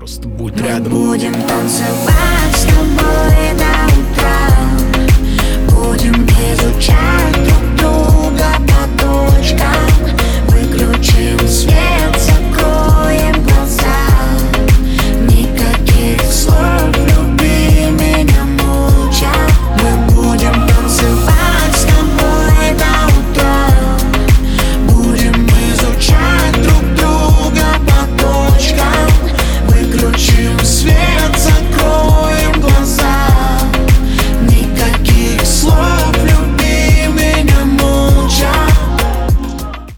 Просто будь Мы рядом. будем танцевать с тобой до утра. Будем изучать